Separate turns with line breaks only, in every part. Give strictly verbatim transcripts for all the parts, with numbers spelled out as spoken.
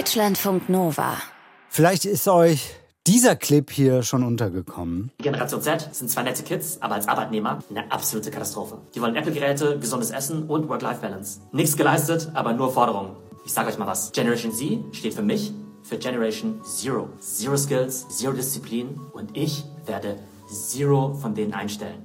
Deutschlandfunk Nova.
Vielleicht ist euch dieser Clip hier schon untergekommen.
Generation Z sind zwei nette Kids, aber als Arbeitnehmer eine absolute Katastrophe. Die wollen Apple-Geräte, gesundes Essen und Work-Life-Balance. Nichts geleistet, aber nur Forderungen. Ich sag euch mal was. Generation Z steht für mich für Generation Zero. Zero Skills, Zero Disziplin und ich werde Zero von denen einstellen.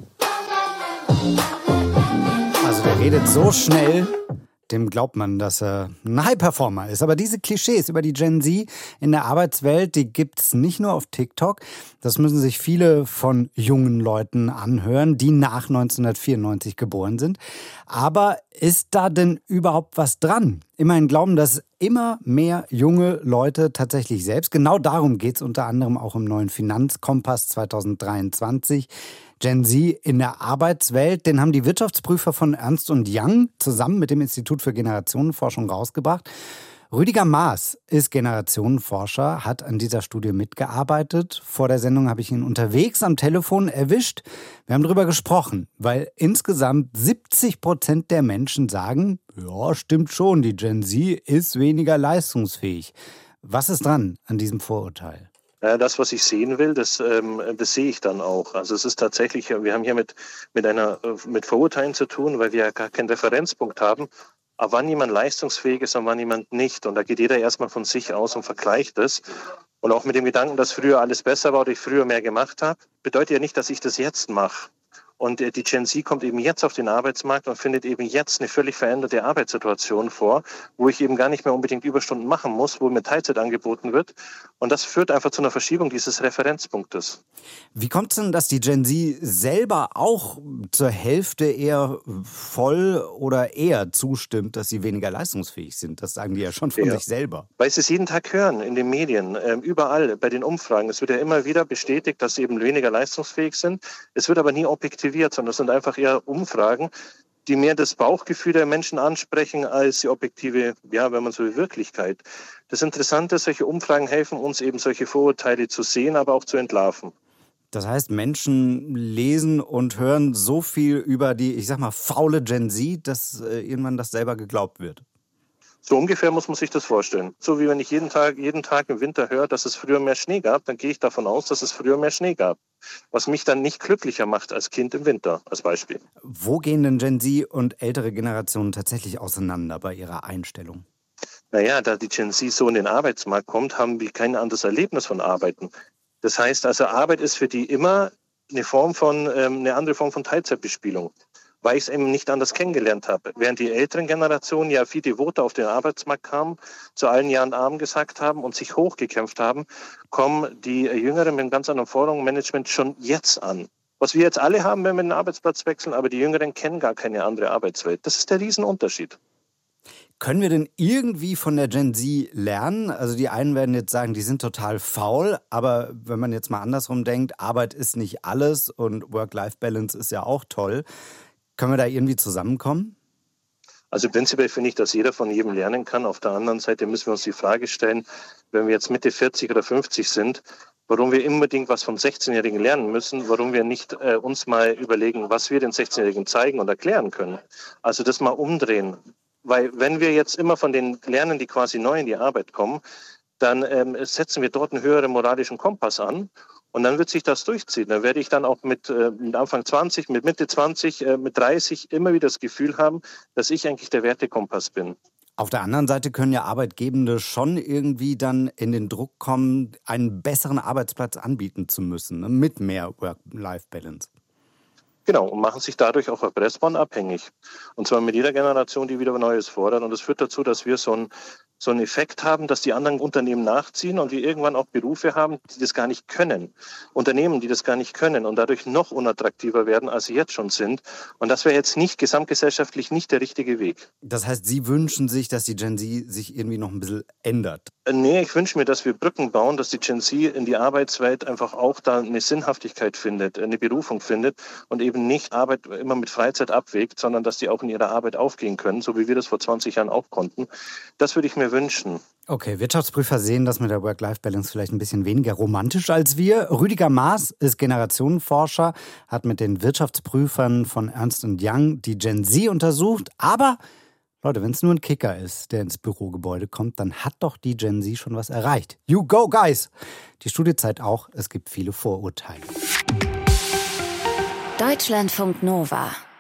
Also der redet so schnell, dem glaubt man, dass er ein High-Performer ist. Aber diese Klischees über die Gen Z in der Arbeitswelt, die gibt's nicht nur auf TikTok. Das müssen sich viele von jungen Leuten anhören, die nach neunzehnhundertvierundneunzig geboren sind. Aber ist da denn überhaupt was dran? Immerhin glauben das immer mehr junge Leute tatsächlich selbst. Genau darum geht's unter anderem auch im neuen Finanzkompass zwanzig dreiundzwanzig. Gen Z in der Arbeitswelt, den haben die Wirtschaftsprüfer von Ernst und Young zusammen mit dem Institut für Generationenforschung rausgebracht. Rüdiger Maas ist Generationenforscher, hat an dieser Studie mitgearbeitet. Vor der Sendung habe ich ihn unterwegs am Telefon erwischt. Wir haben darüber gesprochen, weil insgesamt siebzig Prozent der Menschen sagen, ja, stimmt schon, die Gen Z ist weniger leistungsfähig. Was ist dran an diesem Vorurteil?
Das, was ich sehen will, das, ähm, das sehe ich dann auch. Also es ist tatsächlich, wir haben hier mit, mit einer, mit Vorurteilen zu tun, weil wir ja gar keinen Referenzpunkt haben, ab wann jemand leistungsfähig ist und wann jemand nicht. Und da geht jeder erstmal von sich aus und vergleicht es. Und auch mit dem Gedanken, dass früher alles besser war oder ich früher mehr gemacht habe, bedeutet ja nicht, dass ich das jetzt mache. Und die Gen Z kommt eben jetzt auf den Arbeitsmarkt und findet eben jetzt eine völlig veränderte Arbeitssituation vor, wo ich eben gar nicht mehr unbedingt Überstunden machen muss, wo mir Teilzeit angeboten wird. Und das führt einfach zu einer Verschiebung dieses Referenzpunktes.
Wie kommt es denn, dass die Gen Z selber auch zur Hälfte eher voll oder eher zustimmt, dass sie weniger leistungsfähig sind? Das sagen die ja schon von ja. sich selber.
Weil sie es jeden Tag hören in den Medien, äh, überall bei den Umfragen. Es wird ja immer wieder bestätigt, dass sie eben weniger leistungsfähig sind. Es wird aber nie objektiv, sondern das sind einfach eher Umfragen, die mehr das Bauchgefühl der Menschen ansprechen als die objektive, ja, wenn man so will, Wirklichkeit. Das Interessante ist, solche Umfragen helfen uns eben solche Vorurteile zu sehen, aber auch zu entlarven.
Das heißt, Menschen lesen und hören so viel über die, ich sag mal, faule Gen Z, dass äh, irgendwann das selber geglaubt wird.
So ungefähr muss man sich das vorstellen. So wie wenn ich jeden Tag, jeden Tag im Winter höre, dass es früher mehr Schnee gab, dann gehe ich davon aus, dass es früher mehr Schnee gab. Was mich dann nicht glücklicher macht als Kind im Winter, als Beispiel.
Wo gehen denn Gen Z und ältere Generationen tatsächlich auseinander bei ihrer Einstellung?
Naja, da die Gen Z so in den Arbeitsmarkt kommt, haben wir kein anderes Erlebnis von Arbeiten. Das heißt also, Arbeit ist für die immer eine Form von, ähm, eine andere Form von Teilzeitbespielung, weil ich es eben nicht anders kennengelernt habe. Während die älteren Generationen ja viel devoter auf den Arbeitsmarkt kamen, zu allen Jahren Arm gesagt haben und sich hochgekämpft haben, kommen die Jüngeren mit einem ganz anderen Forderungen Management schon jetzt an. Was wir jetzt alle haben, wenn wir den Arbeitsplatz wechseln, aber die Jüngeren kennen gar keine andere Arbeitswelt. Das ist der Riesenunterschied.
Können wir denn irgendwie von der Gen Z lernen? Also die einen werden jetzt sagen, die sind total faul, aber wenn man jetzt mal andersrum denkt, Arbeit ist nicht alles und Work-Life-Balance ist ja auch toll. Können wir da irgendwie zusammenkommen?
Also prinzipiell finde ich, dass jeder von jedem lernen kann. Auf der anderen Seite müssen wir uns die Frage stellen, wenn wir jetzt Mitte vierzig oder fünfzig sind, warum wir unbedingt was vom sechzehnjährigen lernen müssen, warum wir nicht äh, uns mal überlegen, was wir den sechzehnjährigen zeigen und erklären können. Also das mal umdrehen. Weil wenn wir jetzt immer von den lernen, die quasi neu in die Arbeit kommen, dann ähm, setzen wir dort einen höheren moralischen Kompass an. Und dann wird sich das durchziehen. Dann werde ich dann auch mit, äh, mit Anfang zwanzig, mit Mitte zwanzig, äh, mit dreißig immer wieder das Gefühl haben, dass ich eigentlich der Wertekompass bin.
Auf der anderen Seite können ja Arbeitgebende schon irgendwie dann in den Druck kommen, einen besseren Arbeitsplatz anbieten zu müssen, ne? Mit mehr Work-Life-Balance.
Genau, und machen sich dadurch auch erpressbar und abhängig. Und zwar mit jeder Generation, die wieder Neues fordert. Und das führt dazu, dass wir so ein so einen Effekt haben, dass die anderen Unternehmen nachziehen und wir irgendwann auch Berufe haben, die das gar nicht können. Unternehmen, die das gar nicht können und dadurch noch unattraktiver werden, als sie jetzt schon sind. Und das wäre jetzt nicht gesamtgesellschaftlich nicht der richtige Weg.
Das heißt, Sie wünschen sich, dass die Gen Z sich irgendwie noch ein bisschen ändert?
Nee, ich wünsche mir, dass wir Brücken bauen, dass die Gen Z in die Arbeitswelt einfach auch da eine Sinnhaftigkeit findet, eine Berufung findet und eben nicht Arbeit immer mit Freizeit abwägt, sondern dass die auch in ihrer Arbeit aufgehen können, so wie wir das vor zwanzig Jahren auch konnten. Das würde ich mir wünschen.
Okay, Wirtschaftsprüfer sehen das mit der Work-Life-Balance vielleicht ein bisschen weniger romantisch als wir. Rüdiger Maas ist Generationenforscher, hat mit den Wirtschaftsprüfern von Ernst und Young die Gen Z untersucht, aber Leute, wenn es nur ein Kicker ist, der ins Bürogebäude kommt, dann hat doch die Gen Z schon was erreicht. You go, guys! Die Studie zeigt auch, es gibt viele Vorurteile.
Deutschlandfunk Nova